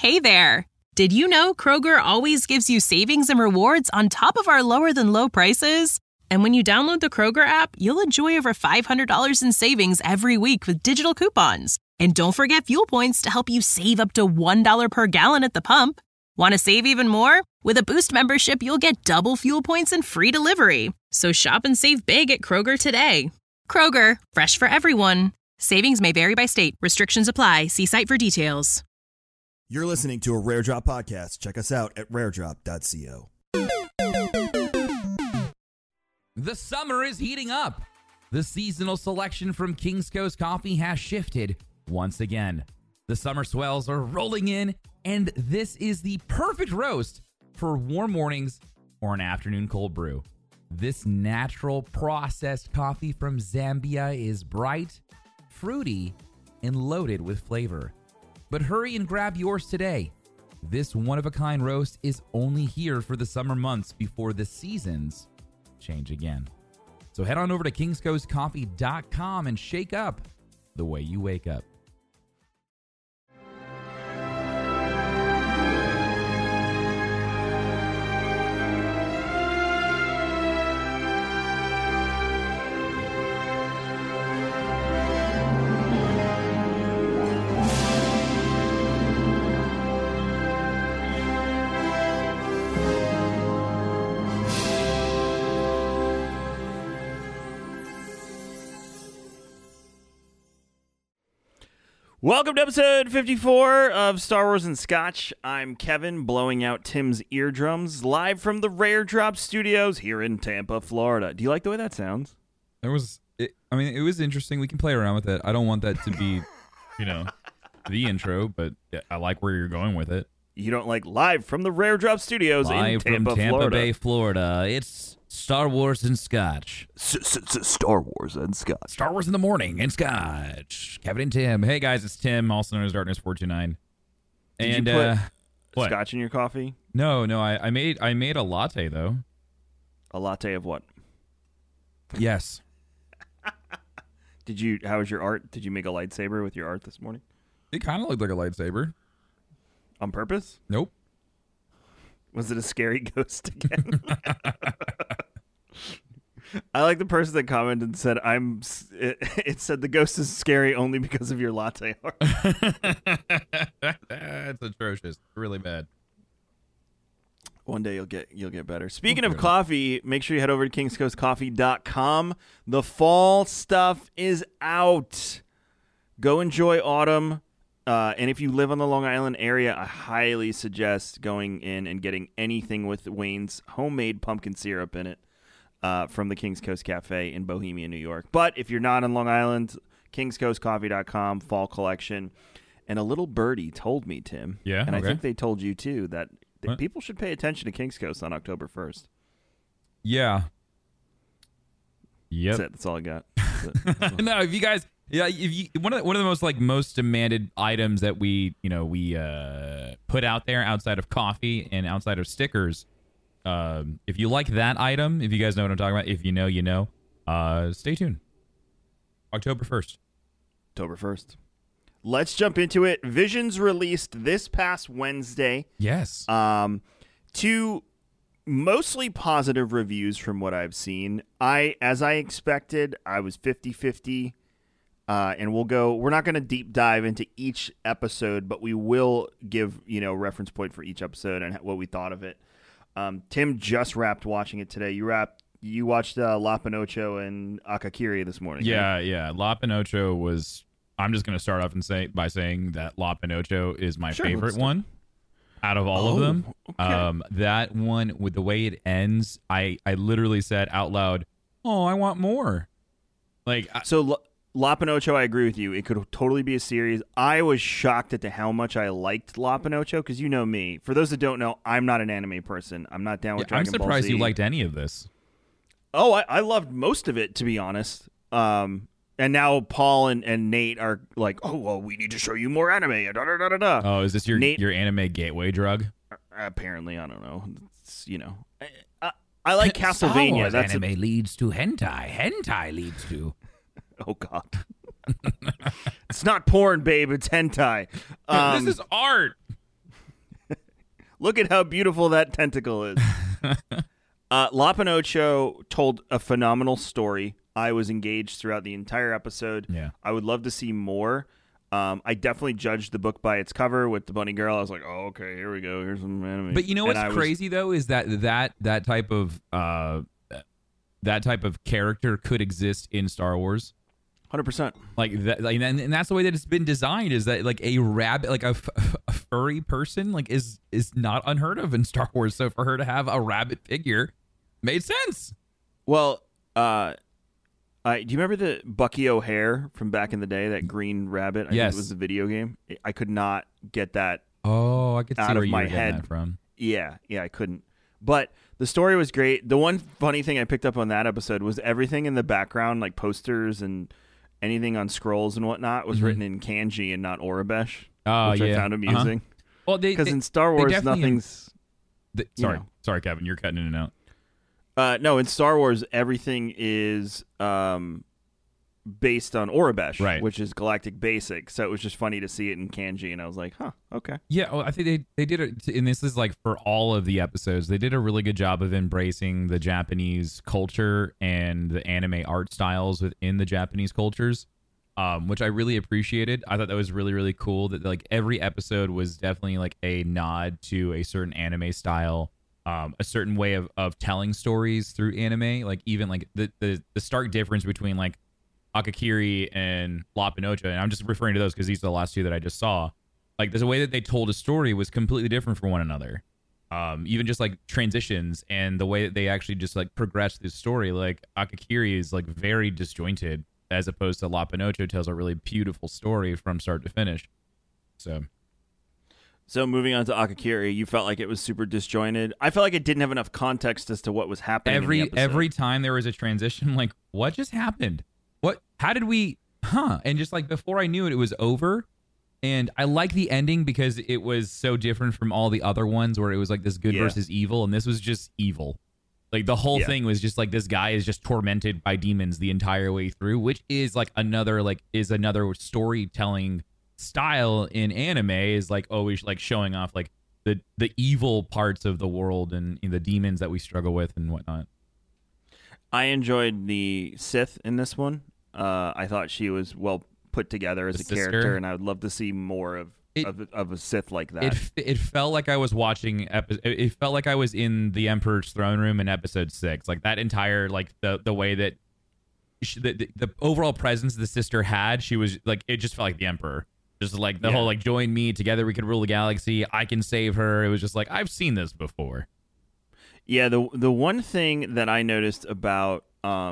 Hey there! Did you know Kroger always gives you savings and rewards on top of our lower-than-low prices? And when you download the Kroger app, you'll enjoy over $500 in savings every week with digital coupons. And don't forget fuel points to help you save up to $1 per gallon at the pump. Want to save even more? With a Boost membership, you'll get double fuel points and free delivery. So shop and save big at Kroger today. Kroger, fresh for everyone. Savings may vary by state. Restrictions apply. See site for details. You're listening to a Rare Drop podcast. Check us out at raredrop.co. The summer is heating up. The seasonal selection from King's Coast Coffee has shifted once again. The summer swells are rolling in, and this is the perfect roast for warm mornings or an afternoon cold brew. This natural processed coffee from Zambia is bright, fruity, and loaded with flavor. But hurry and grab yours today. This one-of-a-kind roast is only here for the summer months before the seasons change again. So head on over to kingscoastcoffee.com and shake up the way you wake up. Welcome to episode 54 of Star Wars and Scotch. I'm Kevin, blowing out Tim's eardrums, live from the Rare Drop Studios here in Tampa, Florida. Do you like the way that sounds? It was interesting. We can play around with it. I don't want that to be, the intro, but I like where you're going with it. You don't like live from the Rare Drop Studios live in Tampa, from Tampa Florida. Bay, Florida. It's Star Wars and Scotch. Star Wars and Scotch. Star Wars in the morning and Scotch. Kevin and Tim. Hey guys, it's Tim, also known as Darkness429. Did And you put what? Scotch in your coffee? No, I made a latte though. A latte of what? Yes. How was your art? Did you make a lightsaber with your art this morning? It kind of looked like a lightsaber. On purpose? Nope. Was it a scary ghost again? I like the person that commented and said, it said the ghost is scary only because of your latte art. That's atrocious. Really bad. One day you'll get better. Speaking of coffee, make sure you head over to kingscoastcoffee.com. The fall stuff is out. Go enjoy autumn. And if you live on the Long Island area, I highly suggest going in and getting anything with Wayne's homemade pumpkin syrup in it from the King's Coast Cafe in Bohemia, New York. But if you're not on Long Island, kingscoastcoffee.com, fall collection. And a little birdie told me, Tim, and I think they told you too, that people should pay attention to King's Coast on October 1st. Yeah. Yep. That's it. That's all I got. No, if you guys... Yeah, one of the most demanded items that we put out there outside of coffee and outside of stickers. If you like that item, if you guys know what I'm talking about, if you know, you know. Stay tuned. October 1st. October 1st. Let's jump into it. Visions released this past Wednesday. Yes. Two mostly positive reviews from what I've seen. As I expected, I was 50-50. And we're not going to deep dive into each episode, but we will give, reference point for each episode and what we thought of it. Tim just wrapped watching it today. You watched La Pinocho and Akakiri this morning. Yeah, right? yeah. La Pinocho was, I'm just going to start off by saying that La Pinocho is my favorite one out of all of them. Okay. That one, with the way it ends, I literally said out loud, "Oh, I want more." La Pinocho, I agree with you. It could totally be a series. I was shocked at how much I liked La Pinocho because you know me. For those that don't know, I'm not an anime person. I'm not down with Dragon Ball Z. I'm surprised you liked any of this. Oh, I loved most of it, to be honest. And now Paul and Nate are like, oh, well, we need to show you more anime. Da, da, da, da, da. Oh, is this your anime gateway drug? Apparently, I don't know. It's, I like Castlevania. That's anime leads to hentai. Hentai leads to... Oh, God. It's not porn, babe. It's hentai. This is art. Look at how beautiful that tentacle is. La Pinocho told a phenomenal story. I was engaged throughout the entire episode. Yeah. I would love to see more. I definitely judged the book by its cover with the bunny girl. I was like, oh, okay, here we go. Here's some anime. But you know what's crazy though is that type of character could exist in Star Wars. 100%. Like that, and that's the way that it's been designed. Is that like a rabbit, like a furry person, like is not unheard of in Star Wars. So for her to have a rabbit figure made sense. Well, do you remember the Bucky O'Hare from back in the day? That green rabbit. I Yes. think it was the video game. I could not get that. Oh, I could see out where of you my were getting head that from. Yeah, I couldn't. But the story was great. The one funny thing I picked up on that episode was everything in the background, like posters and anything on scrolls and whatnot, was written in kanji and not Urabesh, Oh, which yeah. I found amusing. Well, Because in Star Wars, definitely- nothing's... Sorry, know. sorry, Kevin, you're cutting in and out. No, in Star Wars, everything is based on Urabesh, Right. which is Galactic Basic. So it was just funny to see it in kanji, and I was like, huh, okay. Yeah, well, I think they did it, and this is like for all of the episodes, they did a really good job of embracing the Japanese culture and the anime art styles within the Japanese cultures, which I really appreciated. I thought that was really, really cool that like every episode was definitely like a nod to a certain anime style, a certain way of telling stories through anime. Like even like the stark difference between like Akakiri and La Pinocha, and I'm just referring to those because these are the last two that I just saw. Like there's a way that they told a story was completely different from one another. Even just like transitions and the way that they actually just like progress the story. Like Akakiri is like very disjointed as opposed to La Pinocha tells a really beautiful story from start to finish. So moving on to Akakiri, you felt like it was super disjointed. I felt like it didn't have enough context as to what was happening in the episode. Every time there was a transition, like what just happened? How did we and just like before I knew it was over. And I like the ending because it was so different from all the other ones where it was like this good versus evil, and this was just evil. Like the whole thing was just like this guy is just tormented by demons the entire way through, which is like another storytelling style in anime, is like always like showing off like the evil parts of the world and the demons that we struggle with and whatnot. I enjoyed the Sith in this one. I thought she was well put together as a character, and I would love to see more of a Sith like that. It felt like I was watching. It felt like I was in the Emperor's throne room in episode 6. Like that entire like the way that the overall presence the sister had. She was like, it just felt like the Emperor. Just like the whole like join me together, we could rule the galaxy. I can save her. It was just like I've seen this before. Yeah, the one thing that I noticed about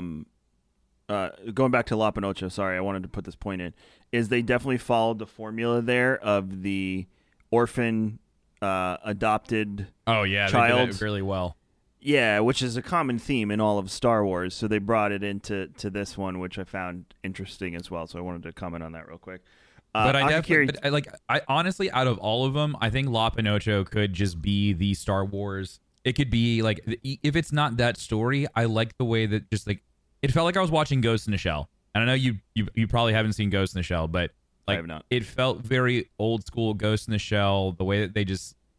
going back to La Pinocha, sorry, I wanted to put this point in, is they definitely followed the formula there of the orphan adopted child. They did it really well. Yeah, which is a common theme in all of Star Wars. So they brought it into this one, which I found interesting as well. So I wanted to comment on that real quick. But I honestly, out of all of them, I think La Pinocha could just be the Star Wars. It could be like, if it's not that story, I like the way that just like, it felt like I was watching Ghost in the Shell. And I know you probably haven't seen Ghost in the Shell, but like, I have not. It felt very old school Ghost in the Shell. The way that they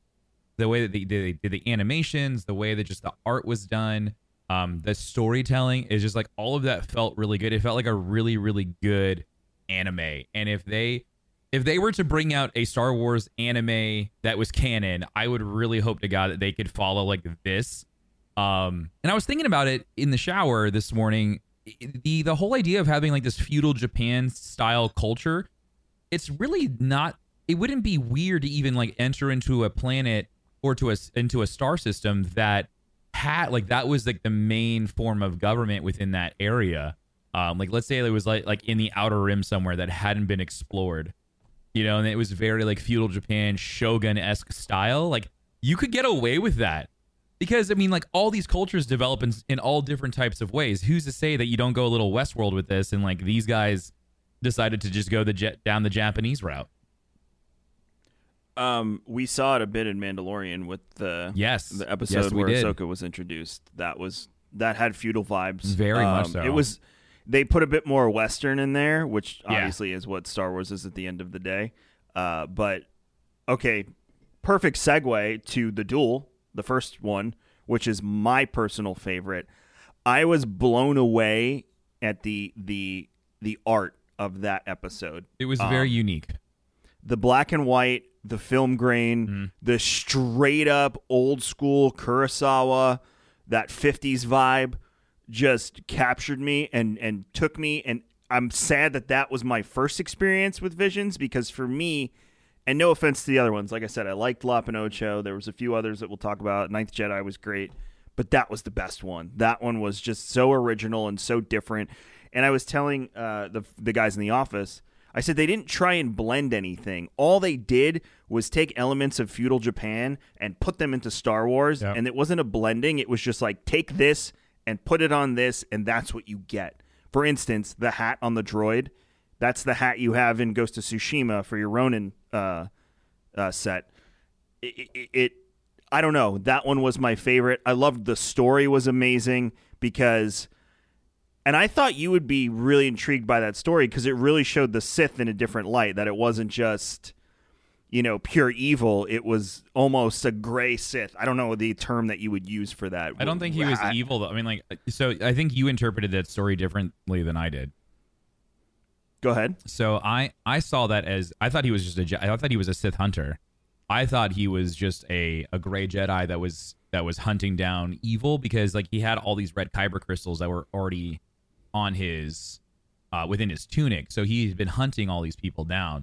did the animations, the way that just the art was done, the storytelling is just like all of that felt really good. It felt like a really, really good anime. And if they were to bring out a Star Wars anime that was canon, I would really hope to God that they could follow like this. And I was thinking about it in the shower this morning. The whole idea of having like this feudal Japan style culture, it's really not. It wouldn't be weird to even like enter into a planet or into a star system that had like that was like the main form of government within that area. Like let's say it was like in the Outer Rim somewhere that hadn't been explored, and it was very like feudal Japan shogun-esque style. Like you could get away with that. Because, I mean, like, all these cultures develop in all different types of ways. Who's to say that you don't go a little Westworld with this and, like, these guys decided to just go down the Japanese route? We saw it a bit in Mandalorian with the episode where Ahsoka was introduced. That had feudal vibes. Very much so. They put a bit more Western in there, which obviously is what Star Wars is at the end of the day. But, okay, perfect segue to the duel, the first one, which is my personal favorite. I was blown away at the art of that episode. It was very unique. The black and white, the film grain, the straight up old school Kurosawa, that 50s vibe just captured me and took me. And I'm sad that was my first experience with Visions, because for me, and no offense to the other ones, like I said, I liked La Pinocho. There was a few others that we'll talk about. Ninth Jedi was great, but that was the best one. That one was just so original and so different. And I was telling the guys in the office, I said they didn't try and blend anything. All they did was take elements of feudal Japan and put them into Star Wars, and it wasn't a blending. It was just like, take this and put it on this, and that's what you get. For instance, the hat on the droid, that's the hat you have in Ghost of Tsushima for your Ronin set. I don't know. That one was my favorite. I loved the story was amazing because... And I thought you would be really intrigued by that story because it really showed the Sith in a different light, that it wasn't just, pure evil. It was almost a gray Sith. I don't know the term that you would use for that. I don't think he was evil, though. I mean, so I think you interpreted that story differently than I did. Go ahead. So I saw that as, I thought he was just I thought he was a Sith hunter. I thought he was just a gray Jedi that was hunting down evil because he had all these red kyber crystals that were already on his within his tunic, so he's been hunting all these people down.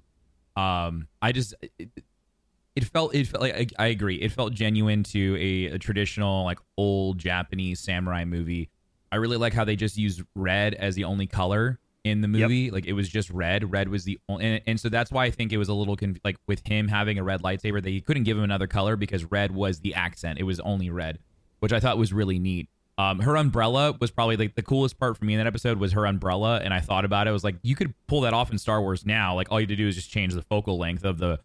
It felt like, I agree, it felt genuine to a traditional old Japanese samurai movie. I really like how they just used red as the only color in the movie. It was just red was the only, and so that's why I think it was a little with him having a red lightsaber, they couldn't give him another color because red was the accent. It was only red, which I thought was really neat. Her umbrella was probably the coolest part for me in that episode was her umbrella. And I thought about it. I was like, you could pull that off in Star Wars now. All you had to do is just change the focal length of the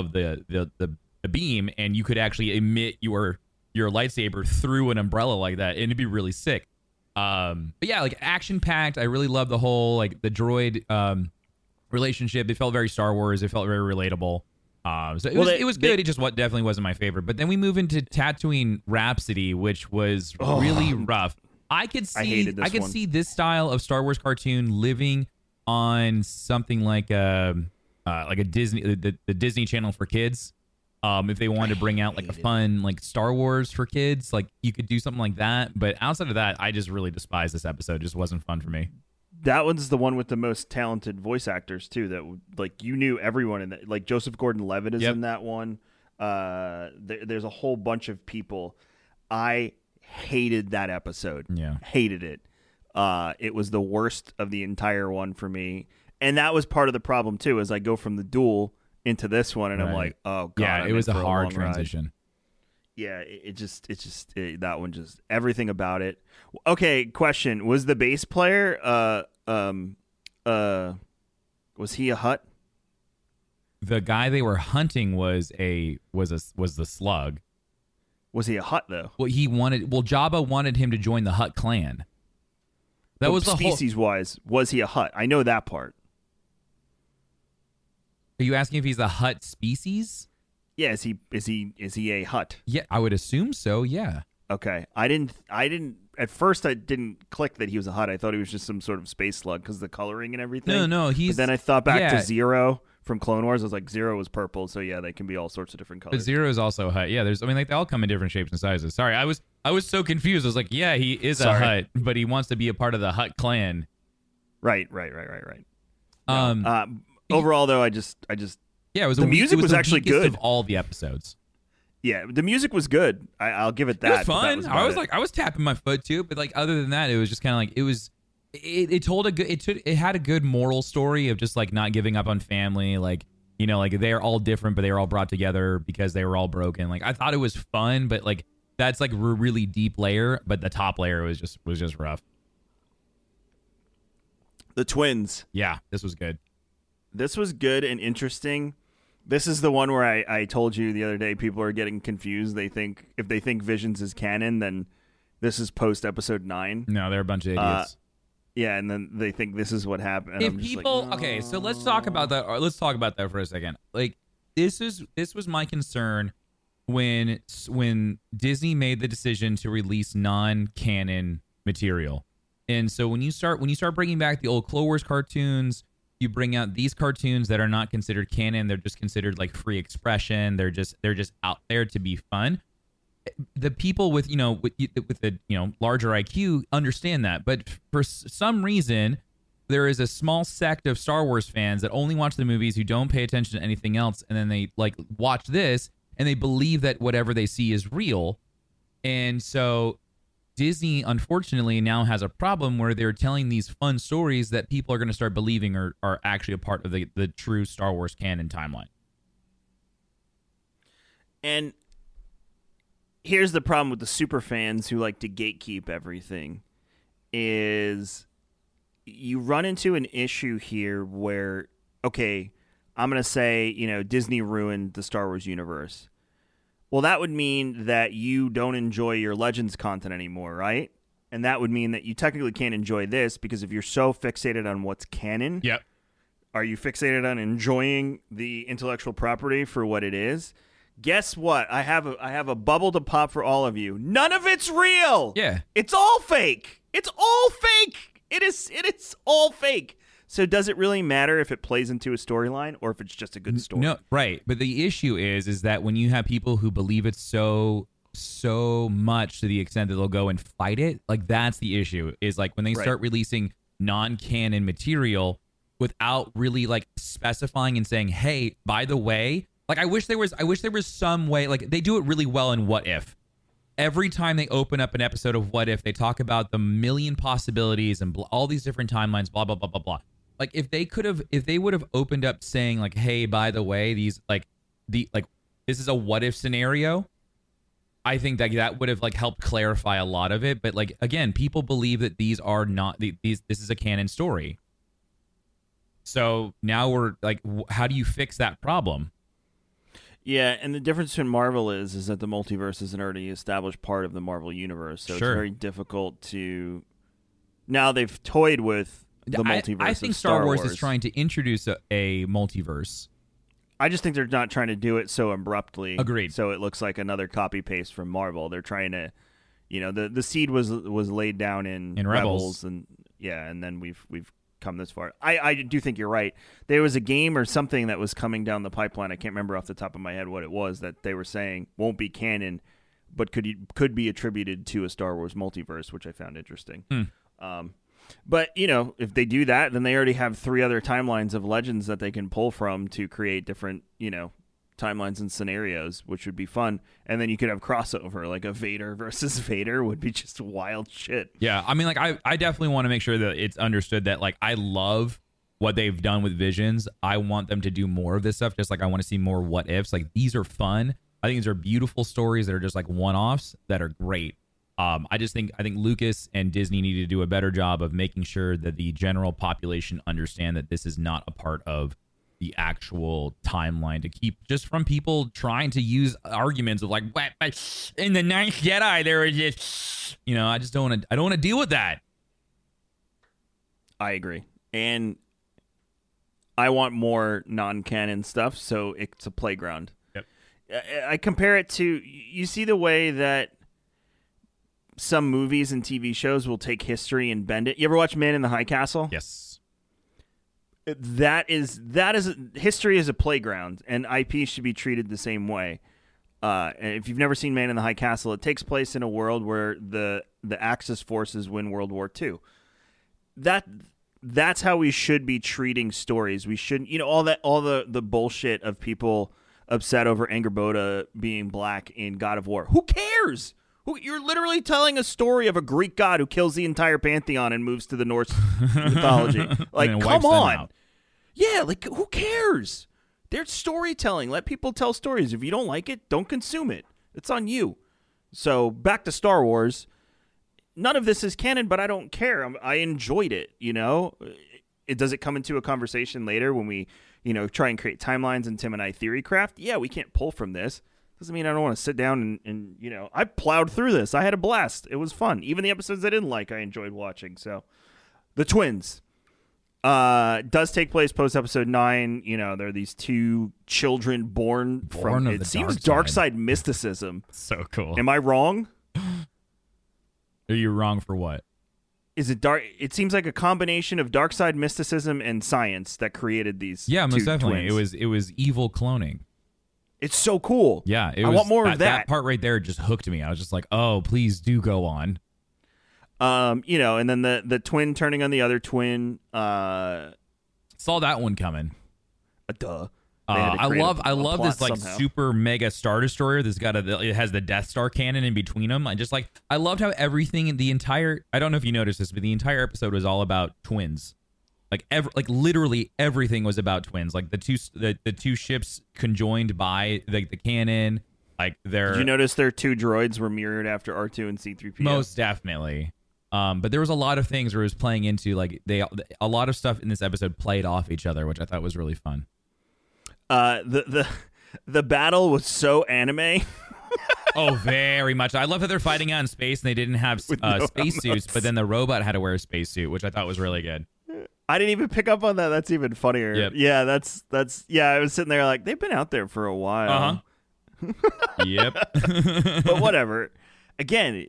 beam, and you could actually emit your lightsaber through an umbrella like that, and it'd be really sick. But yeah, action packed. I really love the whole the droid relationship. It felt very Star Wars. It felt very relatable. So it was good. It just definitely wasn't my favorite. But then we move into Tatooine Rhapsody, which was really rough. I could see this style of Star Wars cartoon living on something like a Disney, the Disney Channel for kids. If they wanted to bring out a fun Star Wars for kids, you could do something like that. But outside of that, I just really despise this episode. It just wasn't fun for me. That one's the one with the most talented voice actors too. That you knew everyone in that. Joseph Gordon-Levitt is in that one. There's a whole bunch of people. I hated that episode. Yeah, hated it. It was the worst of the entire one for me, and that was part of the problem too. As I go from the duel into this one, and I'm like, oh god, yeah, it was a hard transition. Ride. Yeah, that one just everything about it. Okay, question: was the bass player was he a Hutt? The guy they were hunting was the Slug. Was he a Hutt though? Well, Jabba wanted him to join the Hutt clan. That was the species wise. Was he a Hutt? I know that part. Are you asking if he's a Hutt species? Yeah, is he a Hutt? Yeah, I would assume so. Yeah. Okay, I didn't. At first, I didn't click that he was a Hutt. I thought he was just some sort of space slug because of the coloring and everything. No, he's. But then I thought back to Zero from Clone Wars. I was like, Zero was purple, so yeah, they can be all sorts of different colors. But Zero is also a Hutt. Yeah, they all come in different shapes and sizes. Sorry, I was so confused. I was like, yeah, he is a Hutt, but he wants to be a part of the Hutt clan. Right. Overall, though, I just. Yeah, the music was actually good of all the episodes. Yeah, the music was good. I'll give it that. It was fun. I was tapping my foot too, but other than that, it was just kind of it told it had a good moral story of just not giving up on family. They're all different, but they were all brought together because they were all broken. I thought it was fun, but that's a really deep layer. But the top layer was just rough. The twins. Yeah, this was good. This was good and interesting. This is the one where I told you the other day people are getting confused. If they think Visions is canon, then this is post episode 9. No, they're a bunch of idiots. Yeah, and then they think this is what happened. If people, okay, so let's talk about that. Or let's talk about that for a second. this was my concern when Disney made the decision to release non-canon material. And so when you start bringing back the old Clone Wars cartoons, you bring out these cartoons that are not considered canon. They're just considered like free expression. They're just out there to be fun. The people with the larger IQ understand that, but for some reason, there is a small sect of Star Wars fans that only watch the movies, who don't pay attention to anything else, and then they like watch this and they believe that whatever they see is real. And so Disney, unfortunately, now has a problem where they're telling these fun stories that people are going to start believing are actually a part of the true Star Wars canon timeline. And here's the problem with the super fans who like to gatekeep everything is you run into an issue here where, okay, I'm going to say, Disney ruined the Star Wars universe. Well, that would mean that you don't enjoy your Legends content anymore, right? And that would mean that you technically can't enjoy this because if you're so fixated on what's canon, yep. Are you fixated on enjoying the intellectual property for what it is? Guess what? I have a bubble to pop for all of you. None of it's real. Yeah. It's all fake. It's all fake. It is all fake. So does it really matter if it plays into a storyline or if it's just a good story? No, right. But the issue is that when you have people who believe it so much to the extent that they'll go and fight it, like that's the issue. Is like when they start releasing non-canon material without really like specifying and saying, "Hey, by the way," like I wish there was some way. Like they do it really well in What If. Every time they open up an episode of What If, they talk about the million possibilities and all these different timelines, blah blah blah blah blah. Like if they would have opened up saying like, "Hey, by the way, these this is a what if scenario," I think that would have like helped clarify a lot of it. But like again, people believe that these are not this is a canon story. So now we're like, how do you fix that problem? Yeah, and the difference between Marvel is that the multiverse is an already established part of the Marvel universe, so Sure. it's very difficult to. Now they've toyed with the multiverse. I think of Star Wars is Wars. trying to introduce a multiverse. I just think they're not trying to do it so abruptly. Agreed. So it looks like another copy paste from Marvel. They're trying to, the seed was laid down in Rebels, and then we've come this far. I do think you're right. There was a game or something that was coming down the pipeline. I can't remember off the top of my head what it was that they were saying won't be canon, but could be attributed to a Star Wars multiverse, which I found interesting. But, if they do that, then they already have 3 other timelines of Legends that they can pull from to create different, timelines and scenarios, which would be fun. And then you could have crossover, like a Vader versus Vader would be just wild shit. Yeah, I mean, like, I definitely want to make sure that it's understood that, like, I love what they've done with Visions. I want them to do more of this stuff, just like I want to see more what ifs. Like, these are fun. I think these are beautiful stories that are just, like, one-offs that are great. I think Lucas and Disney need to do a better job of making sure that the general population understand that this is not a part of the actual timeline, to keep just from people trying to use arguments of like, what, in the Ninth Jedi there is this, I just don't want to deal with that. I agree. And I want more non-canon stuff, so it's a playground. Yep. I compare it to, you see the way that some movies and TV shows will take history and bend it. You ever watch Man in the High Castle? Yes. That is history is a playground, and IP should be treated the same way. And if you've never seen Man in the High Castle, it takes place in a world where the Axis forces win World War II. That's how we should be treating stories. We shouldn't, all the bullshit of people upset over Angrboda being black in God of War. Who cares? You're literally telling a story of a Greek god who kills the entire pantheon and moves to the Norse mythology. Like, come on. Yeah, like, who cares? They're storytelling. Let people tell stories. If you don't like it, don't consume it. It's on you. So, back to Star Wars. None of this is canon, but I don't care. I enjoyed it, Does it come into a conversation later when we, try and create timelines and Tim and I theory craft? Yeah, we can't pull from this. Doesn't mean I don't want to sit down and I plowed through this. I had a blast. It was fun. Even the episodes I didn't like, I enjoyed watching. So, the twins. Does take place post episode 9. You know, there are these two children born from, of it the seems, dark dark side. side mysticism. So cool. Am I wrong? Are you wrong for what? Is it dark? It seems like a combination of dark side mysticism and science that created these. Yeah, most two definitely. twins. It was evil cloning. It's so cool. Yeah, I want more of that. That part right there just hooked me. I was just like, oh, please do go on. You know, and then the twin turning on the other twin. Saw that one coming. Duh. I love this like somehow. super mega Star Destroyer that's it has the Death Star cannon in between them. I loved how everything in the entire, I don't know if you noticed this, but the entire episode was all about twins. Like literally everything was about twins. Like the two ships conjoined by the cannon. Like Did you notice their two droids were mirrored after R2 and C-3PO? most definitely. But there was a lot of things where it was playing into like a lot of stuff in this episode played off each other, which I thought was really fun. The battle was so anime. Oh, very much. I love how they're fighting out in space and they didn't have no spacesuits, helmets. but then the robot had to wear a spacesuit, which I thought was really good. I didn't even pick up on that. That's even funnier. Yep. Yeah, that's yeah. I was sitting there like they've been out there for a while. Yep. But whatever. Again,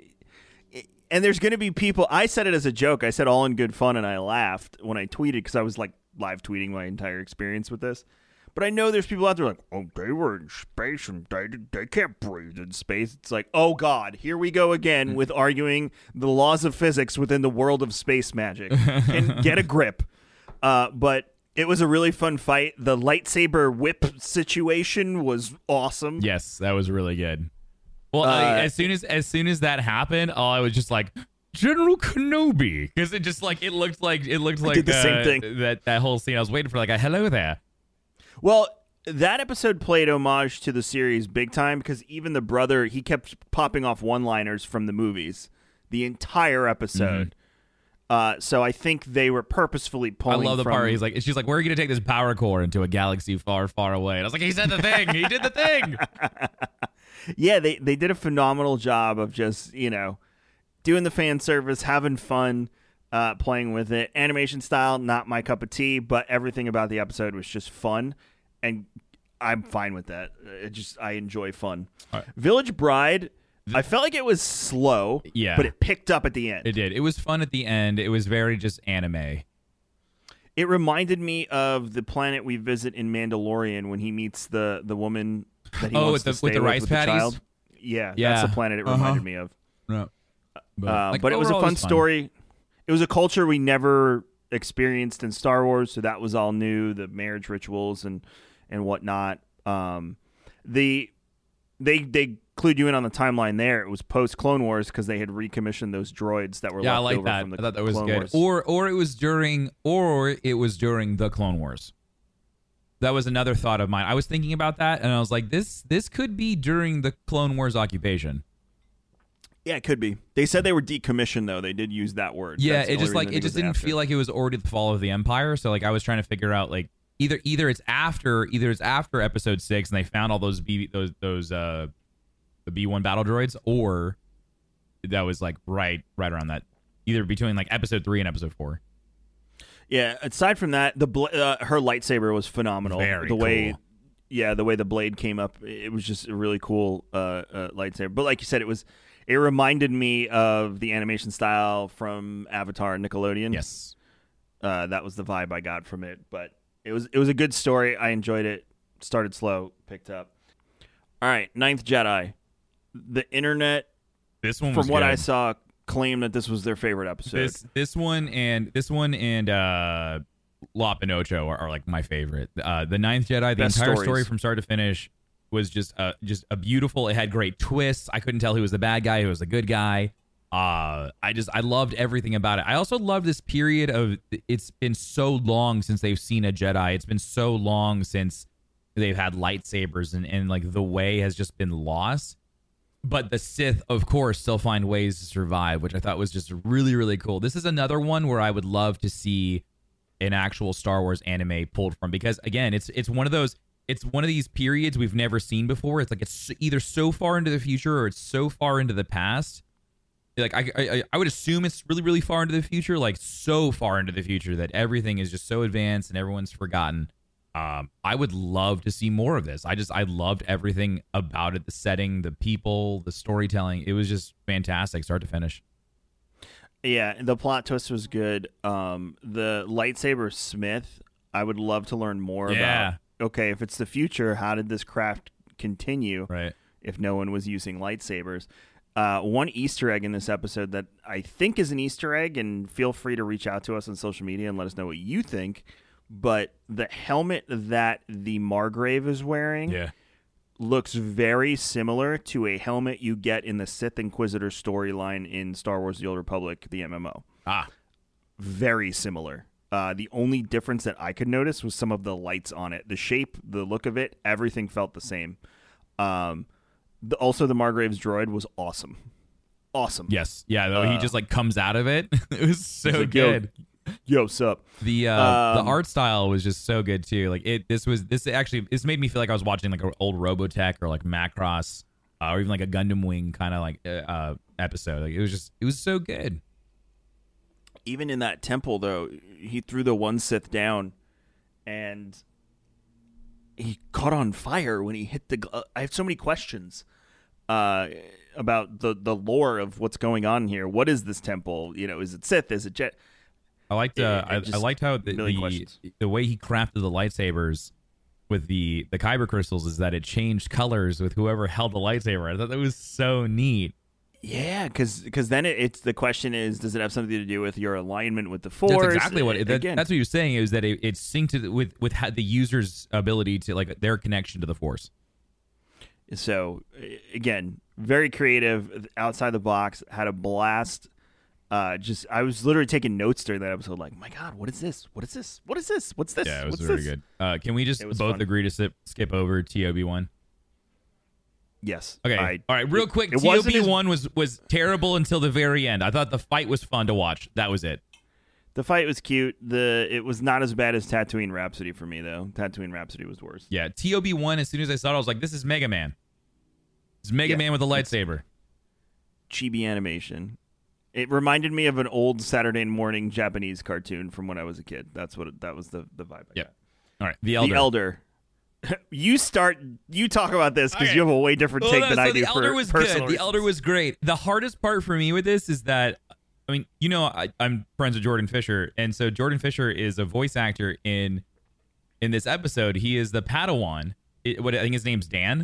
and there's going to be people. I said it as a joke. I said all in good fun, and I laughed when I tweeted because I was like live tweeting my entire experience with this. But I know there's people out there like, oh, they were in space and they can't breathe in space. It's like, oh, God, here we go again with arguing the laws of physics within the world of space magic. And get a grip. But it was a really fun fight. The lightsaber whip situation was awesome. Yes, that was really good. Well, as soon as that happened, I was just like, General Kenobi, because it looked like did the same thing. That whole scene. I was waiting for like a hello there. Well, that episode played homage to the series big time because even the brother, he kept popping off one-liners from the movies the entire episode. So I think they were purposefully pulling. I love the from, part where she's like, where are you going to take this power core into a galaxy far, far away? And I was like, he said the thing. He did the thing. Yeah, they did a phenomenal job of just, you know, doing the fan service, having fun, playing with it. Animation style, not my cup of tea, but everything about the episode was just fun, and I'm fine with that. I enjoy fun. All right. Village Bride, I felt like it was slow, Yeah. but it picked up at the end. It did. It was fun at the end. It was very just anime. It reminded me of the planet we visit in Mandalorian when he meets the woman that he wants to stay with the rice with patties? the child. Yeah, Yeah. that's the planet it reminded me of. No. But it was a overall, fun fun. story. It was a culture we never experienced in Star Wars, so that was all new. The marriage rituals and whatnot. They clued you in on the timeline there. It was post Clone Wars because they had recommissioned those droids that were Yeah, I left like over that. from the I thought that was Clone good. Wars. Or it was during the Clone Wars. That was another thought of mine. I was thinking about that, and I was like, this could be during the Clone Wars occupation. Yeah, it could be. They said they were decommissioned though. They did use that word. Yeah, That's the it only just reason I think just was didn't after. feel like it was already the fall of the Empire. So like I was trying to figure out like either it's after Episode 6 and they found all those the B1 battle droids, or that was like right around that, either between like Episode 3 and Episode 4. Yeah. Aside from that, her lightsaber was phenomenal. Very the way, cool. yeah, the way the blade came up, it was just a really cool lightsaber. But like you said, it reminded me of the animation style from Avatar and Nickelodeon. Yes. That was the vibe I got from it. But it was a good story. I enjoyed it. Started slow, picked up. All right, Ninth Jedi. The internet, This one from was what good. I saw, claimed that this was their favorite episode. This one and La Pinocho are like my favorite. The Ninth Jedi, the Best entire stories. story from start to finish was just a beautiful. It had great twists. I couldn't tell who was the bad guy, who was the good guy. I loved everything about it. I also love this period of, it's been so long since they've seen a Jedi. It's been so long since they've had lightsabers, and like the way has just been lost. But the Sith, of course, still find ways to survive, which I thought was just really, really cool. This is another one where I would love to see an actual Star Wars anime pulled from, because again, it's one of these periods we've never seen before. It's like it's either so far into the future or it's so far into the past like I would assume it's really, really far into the future, like so far into the future that everything is just so advanced and everyone's forgotten. I would love to see more of this. I loved everything about it, the setting, the people, the storytelling. It was just fantastic, start to finish. Yeah, the plot twist was good. The lightsaber smith, I would love to learn more about. Okay, if it's the future, how did this craft continue? Right. If no one was using lightsabers. One Easter egg in this episode that I think is an Easter egg, and feel free to reach out to us on social media and let us know what you think. But the helmet that the Margrave is wearing looks very similar to a helmet you get in the Sith Inquisitor storyline in Star Wars The Old Republic, the MMO. Very similar. The only difference that I could notice was some of the lights on it. The shape, the look of it, everything felt the same. Also, the Margrave's droid was awesome. Awesome. Yes. Yeah, he just like comes out of it. It was so like, good. Yo, sup? The art style was just so good too. Like this made me feel like I was watching like an old Robotech or like Macross or even like a Gundam Wing kind of like episode. Like it was so good. Even in that temple though, he threw the one Sith down and he caught on fire when he hit the I have so many questions about the lore of what's going on here. What is this temple? You know, is it Sith? Is it Jet? I liked I liked how the way he crafted the lightsabers with the kyber crystals is that it changed colors with whoever held the lightsaber. I thought that was so neat. Yeah, because then it's the question is, does it have something to do with your alignment with the Force? That's exactly what that's what he was saying, is that it's synced with the user's ability to like their connection to the Force. So again, very creative, outside the box, had a blast. I was literally taking notes during that episode, like, my God, what is this? What is this? What is this? What's this? Yeah, it was What's very this? good. Can we just both fun. agree to skip over TOB1? Yes. Okay. All right. Real quick. TOB1 was terrible until the very end. I thought the fight was fun to watch. That was it. The fight was cute. It was not as bad as Tatooine Rhapsody for me, though. Tatooine Rhapsody was worse. Yeah. TOB1. As soon as I saw it, I was like, "This is Mega Man. It's Mega Man with a lightsaber." Chibi animation. It reminded me of an old Saturday morning Japanese cartoon from when I was a kid. That was the vibe. Yep. All right. The Elder. You talk about this because you have a way different take than I do. The Elder was good. Reasons. The Elder was great. The hardest part for me with this is that, I mean, you know, I'm friends with Jordan Fisher, and so Jordan Fisher is a voice actor in this episode. He is the Padawan. I think his name's Dan.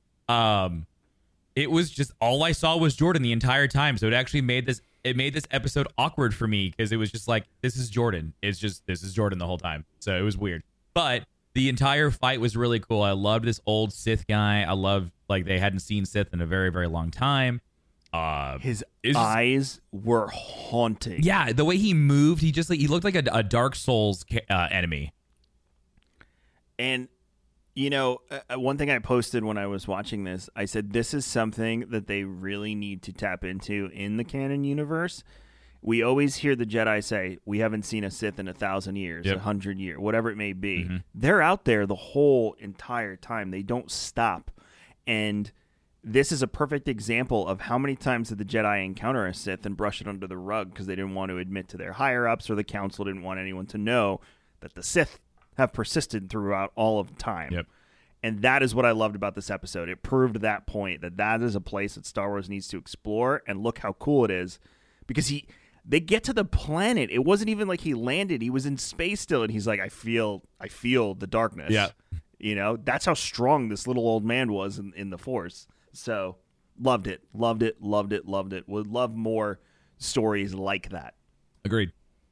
It was just all I saw was Jordan the entire time, so it actually made this episode awkward for me because it was just like, this is Jordan. This is Jordan the whole time. So it was weird. But the entire fight was really cool. I loved this old Sith guy. I loved, like, they hadn't seen Sith in a very, very long time. His eyes were haunting. Yeah, the way he moved, he looked like a Dark Souls enemy. And, you know, one thing I posted when I was watching this, I said, this is something that they really need to tap into in the canon universe. We always hear the Jedi say, we haven't seen a Sith in 1,000 years, 100 years, whatever it may be. Mm-hmm. They're out there the whole entire time. They don't stop. And this is a perfect example of how many times did the Jedi encounter a Sith and brush it under the rug because they didn't want to admit to their higher-ups, or the Council didn't want anyone to know that the Sith have persisted throughout all of time. Yep. And that is what I loved about this episode. It proved that point, that is a place that Star Wars needs to explore, and look how cool it is. Because they get to the planet. It wasn't even like he landed. He was in space still, and he's like, I feel the darkness. Yeah. You know, that's how strong this little old man was in the Force. So, loved it. Would love more stories like that. Agreed.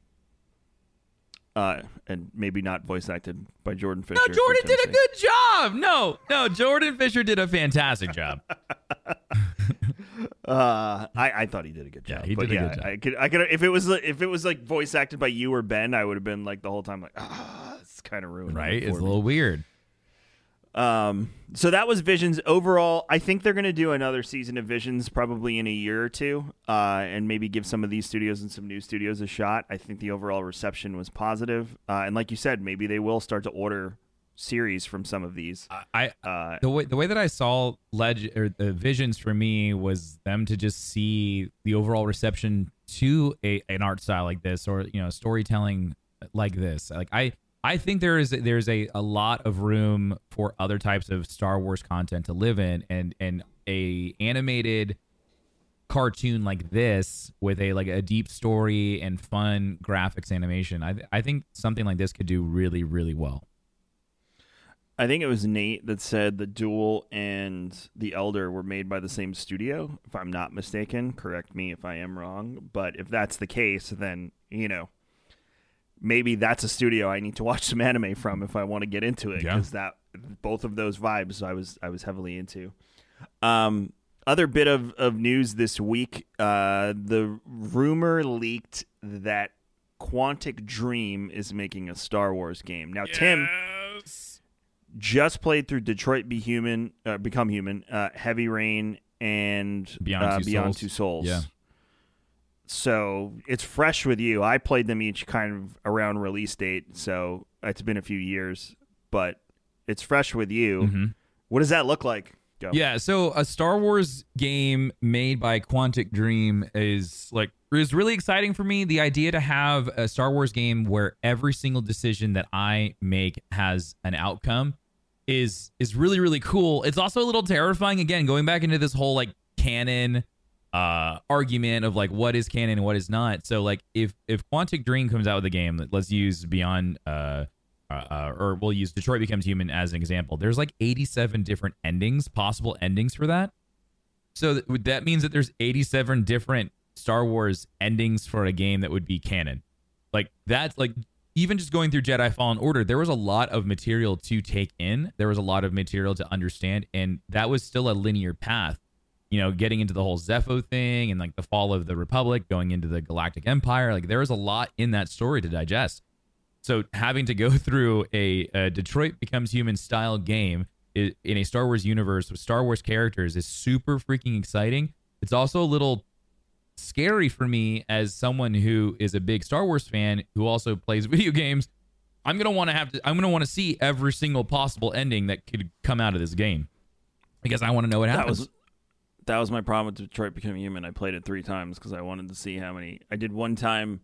And maybe not voice acted by Jordan Fisher. No, Jordan did a good job. No, Jordan Fisher did a fantastic job. I thought he did a good job. Yeah, he did a good job. I could if it was like voice acted by you or Ben, I would have been like the whole time like, it's kind of ruined. Right? It's a little weird. So that was Visions. Overall, I think they're going to do another season of Visions probably in a year or two, and maybe give some of these studios and some new studios a shot. I think the overall reception was positive. And like you said, maybe they will start to order series from some of these. The way that I saw the visions for me was them to just see the overall reception to an art style like this, or storytelling like this. Like I think there's a lot of room for other types of Star Wars content to live in, and a animated cartoon like this with a deep story and fun graphics animation. I think something like this could do really, really well. I think it was Nate that said the Duel and the Elder were made by the same studio, if I'm not mistaken. Correct me if I am wrong. But if that's the case, then, maybe that's a studio I need to watch some anime from if I want to get into it, because both of those vibes I was heavily into. Other bit of news this week, the rumor leaked that Quantic Dream is making a Star Wars game. Now, Tim just played through Detroit Become Human, Heavy Rain, and Beyond Two Souls. Yeah. So it's fresh with you. I played them each kind of around release date, so it's been a few years, but it's fresh with you. Mm-hmm. What does that look like? Go. Yeah, so a Star Wars game made by Quantic Dream is really exciting for me. The idea to have a Star Wars game where every single decision that I make has an outcome is really, really cool. It's also a little terrifying, again, going back into this whole canon argument of what is canon and what is not. So if Quantic Dream comes out with a game, let's use Beyond or we'll use Detroit Becomes Human as an example. There's 87 different possible endings for that. So that means that there's 87 different Star Wars endings for a game that would be canon. That's even just going through Jedi Fallen Order, there was a lot of material to take in. There was a lot of material to understand, and that was still a linear path. Getting into the whole Zepho thing and the fall of the Republic, going into the Galactic Empire, there was a lot in that story to digest. So having to go through a Detroit Becomes Human style game in a Star Wars universe with Star Wars characters is super freaking exciting. It's also a little scary for me as someone who is a big Star Wars fan who also plays video games. I'm going to want to see every single possible ending that could come out of this game, because I want to know what happens. That was my problem with Detroit Become Human. I played it 3 times because I wanted to see how many. I did one time,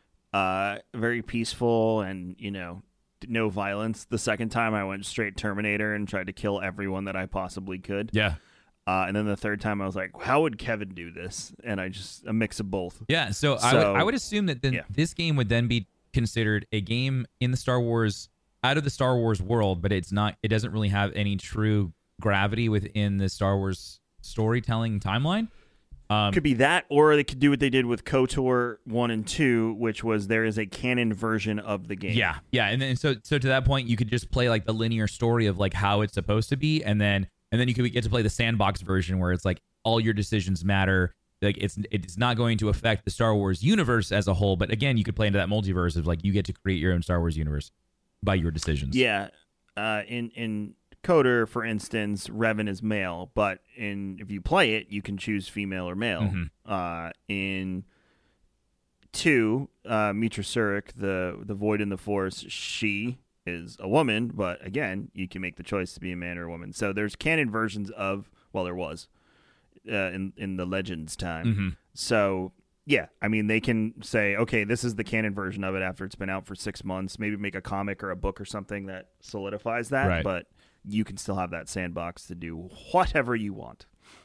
very peaceful and, no violence. The second time I went straight Terminator and tried to kill everyone that I possibly could. Yeah. And then the third time I was like, how would Kevin do this? And a mix of both. Yeah, so I would assume that this game would then be considered a game in the Star Wars, out of the Star Wars world, but it doesn't really have any true gravity within the Star Wars storytelling timeline. Could be that, or they could do what they did with KOTOR 1 and 2, which was there is a canon version of the game. Yeah, and then so to that point, you could just play the linear story of how it's supposed to be, and then you could get to play the sandbox version where it's all your decisions matter. It's not going to affect the Star Wars universe as a whole, but again, you could play into that multiverse of you get to create your own Star Wars universe by your decisions. Yeah, in KOTOR, for instance, Revan is male, but if you play it, you can choose female or male. Mm-hmm. In 2, Mitra Surik, the Void in the Force, she is a woman, but again, you can make the choice to be a man or a woman. So there's canon versions of, there was in the Legends time. Mm-hmm. So yeah, I mean, they can say, okay, this is the canon version of it after it's been out for 6 months. Maybe make a comic or a book or something that solidifies that. Right. But you can still have that sandbox to do whatever you want.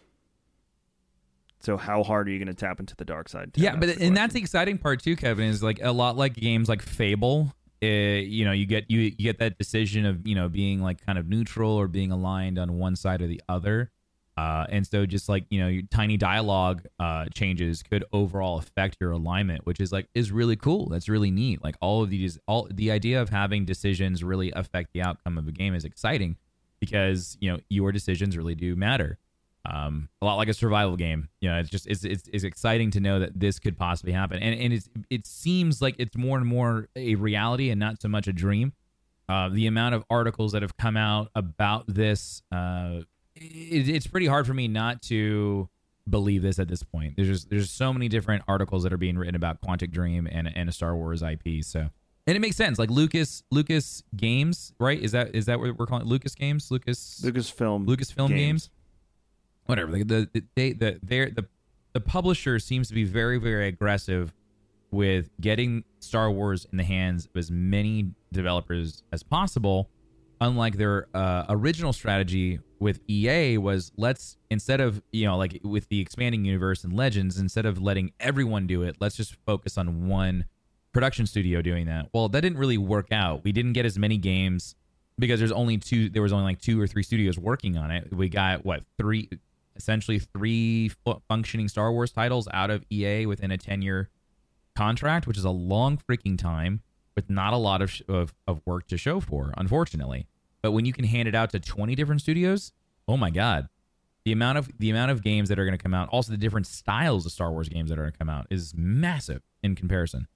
So how hard are you going to tap into the dark side? Yeah, and that's the exciting part too, Kevin, is a lot like games like Fable. You get that decision of being kind of neutral or being aligned on one side or the other, and so just your tiny dialogue changes could overall affect your alignment, which is really cool. That's really neat. All the idea of having decisions really affect the outcome of a game is exciting, because your decisions really do matter. A lot like a survival game. It's exciting to know that this could possibly happen, and it seems like it's more and more a reality and not so much a dream. The amount of articles that have come out about this, it's pretty hard for me not to believe this at this point. There's so many different articles that are being written about Quantic Dream and a Star Wars IP. So And it makes sense. Like Lucas Games, right? Is that what we're calling it? Lucas Games? Lucasfilm Games? Whatever. The publisher seems to be very, very aggressive with getting Star Wars in the hands of as many developers as possible. Unlike their original strategy with EA was, let's, instead of, like with the expanding universe and Legends, instead of letting everyone do it, let's just focus on one production studio doing that. Well, that didn't really work out. We didn't get as many games because there was only like 2 or 3 studios working on it. We got essentially three functioning Star Wars titles out of EA within a 10-year contract, which is a long freaking time with not a lot of work to show for, unfortunately. But when you can hand it out to 20 different studios, oh my God. The amount of games that are going to come out, also the different styles of Star Wars games that are going to come out, is massive in comparison.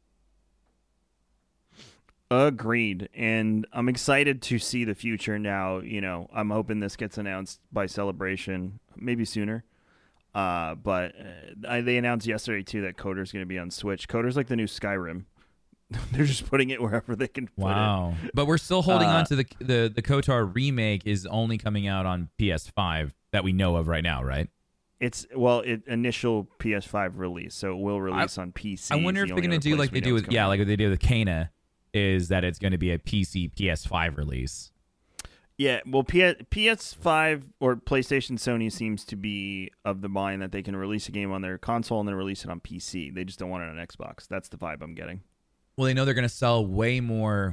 Agreed. And I'm excited to see the future now. I'm hoping this gets announced by Celebration, maybe sooner. But they announced yesterday, too, that Coder's going to be on Switch. Coder's like the new Skyrim. They're just putting it wherever they can put it. But we're still holding on to the KOTOR remake is only coming out on PS5 that we know of right now, right? It's initial PS5 release, so it will release on PC. I wonder if they're going to do like they do with like what they do with Kena, is that it's going to be a PC PS5 release. Yeah, well, PS5 or PlayStation Sony seems to be of the mind that they can release a game on their console and then release it on PC. They just don't want it on Xbox. That's the vibe I'm getting. Well, they know they're going to sell way more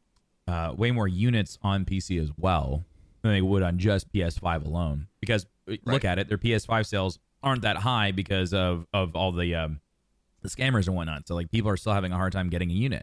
units on PC as well than they would on just PS5 alone. Because look at it, their PS5 sales aren't that high because of all the scammers and whatnot. So like people are still having a hard time getting a unit.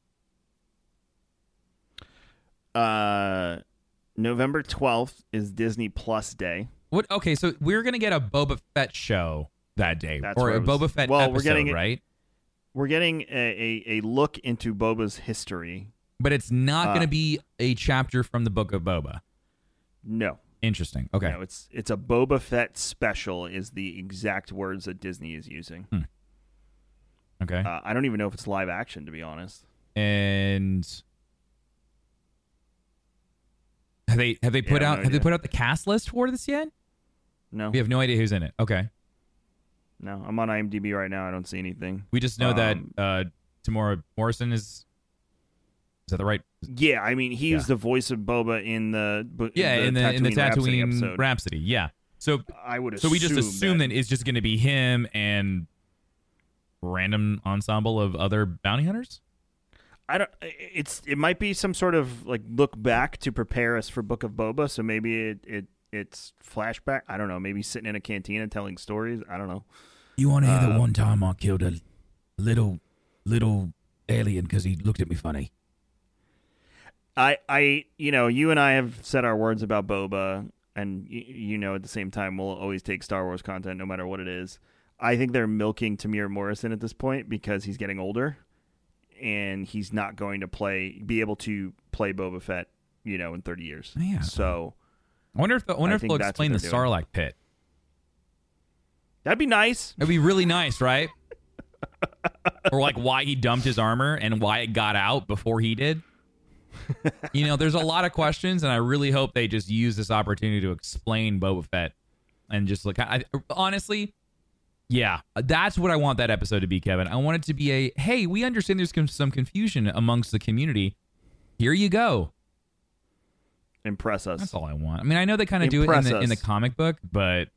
November 12th is Disney Plus Day. What? Okay, so we're gonna get a Boba Fett show that day, or a Boba Fett episode, we're getting right? We're getting a look into Boba's history, but it's not going to be a chapter from the Book of Boba. No. Interesting. Okay. No, it's a Boba Fett special is the exact words that Disney is using. Okay. I don't even know if it's live action, to be honest. And have they put out the cast list for this yet? No. We have no idea who's in it. Okay. No, I'm on IMDb right now. I don't see anything. We just know that Tamora Morrison is that the right? Yeah, I mean he was the voice of Boba in the Tatooine Rhapsody. Yeah. So I would. So we just assume that it's just going to be him and random ensemble of other bounty hunters. I don't. It might be some sort of like look back to prepare us for Book of Boba. So maybe it's flashback. I don't know. Maybe sitting in a cantina telling stories. I don't know. You want to hear the one time I killed a little alien because he looked at me funny? You and I have said our words about Boba, and at the same time, we'll always take Star Wars content no matter what it is. I think they're milking Tamir Morrison at this point because he's getting older, and he's not going to be able to play Boba Fett, in 30 years. Yeah. So I wonder if they'll explain the Sarlacc pit. That'd be nice. It'd be really nice, right? Or like why he dumped his armor and why it got out before he did. There's a lot of questions, and I really hope they just use this opportunity to explain Boba Fett and just look. Honestly, yeah, that's what I want that episode to be, Kevin. I want it to be hey, we understand there's some confusion amongst the community. Here you go. Impress us. That's all I want. I mean, I know they kind of do it in the comic book, but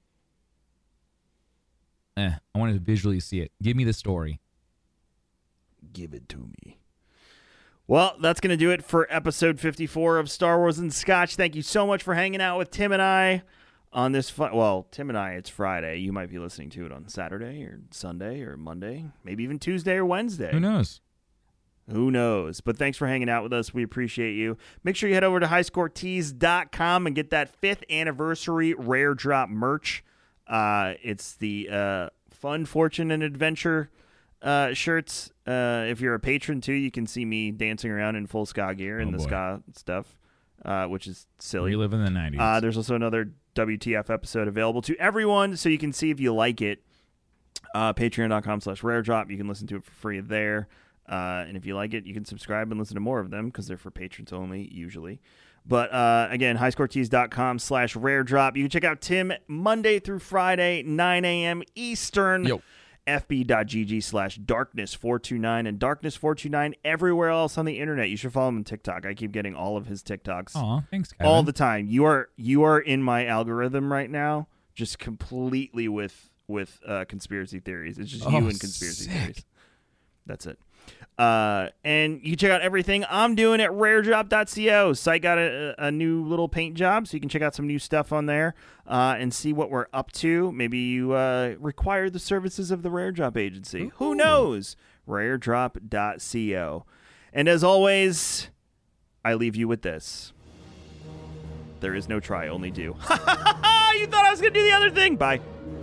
I want to visually see it. Give me the story. Give it to me. Well, that's going to do it for episode 54 of Star Wars and Scotch. Thank you so much for hanging out with Tim and I on this. Tim and I, it's Friday. You might be listening to it on Saturday or Sunday or Monday, maybe even Tuesday or Wednesday. Who knows? Who knows? But thanks for hanging out with us. We appreciate you. Make sure you head over to highscoretees.com and get that 5th anniversary Rare Drop merch. It's the Fun, Fortune, and Adventure shirts. If you're a patron, too, you can see me dancing around in full ska gear and the ska stuff, which is silly. We live in the 90s. There's also another WTF episode available to everyone, so you can see if you like it. Patreon.com/raredrop. You can listen to it for free there. And if you like it, you can subscribe and listen to more of them because they're for patrons only, usually. But again, highscoretees.com/raredrop. You can check out Tim Monday through Friday, 9 a.m. Eastern. Yo. fb.gg/darkness429 and darkness429 everywhere else on the internet. You should follow him on TikTok. I keep getting all of his TikToks. Aw, thanks, Kevin. All the time. You are in my algorithm right now, just completely with conspiracy theories. It's just you and conspiracy theories. That's it. And you can check out everything I'm doing at raredrop.co. Site got a new little paint job, so you can check out some new stuff on there and see what we're up to. Maybe you require the services of the Rare Drop agency. Ooh. Who knows? raredrop.co. And as always, I leave you with this. There is no try, only do. You thought I was going to do the other thing. Bye.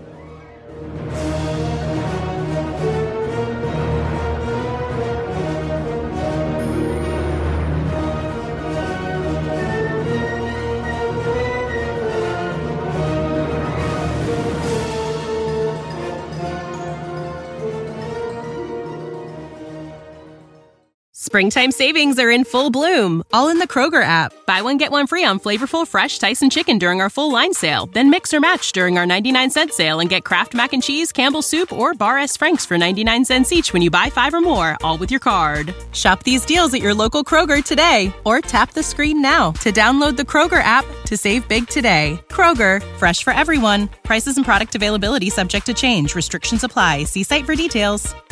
Springtime savings are in full bloom, all in the Kroger app. Buy one, get one free on flavorful, fresh Tyson chicken during our full line sale. Then mix or match during our 99-cent sale and get Kraft Mac and Cheese, Campbell's Soup, or Bar S. Frank's for 99 cents each when you buy 5 or more, all with your card. Shop these deals at your local Kroger today, or tap the screen now to download the Kroger app to save big today. Kroger, fresh for everyone. Prices and product availability subject to change. Restrictions apply. See site for details.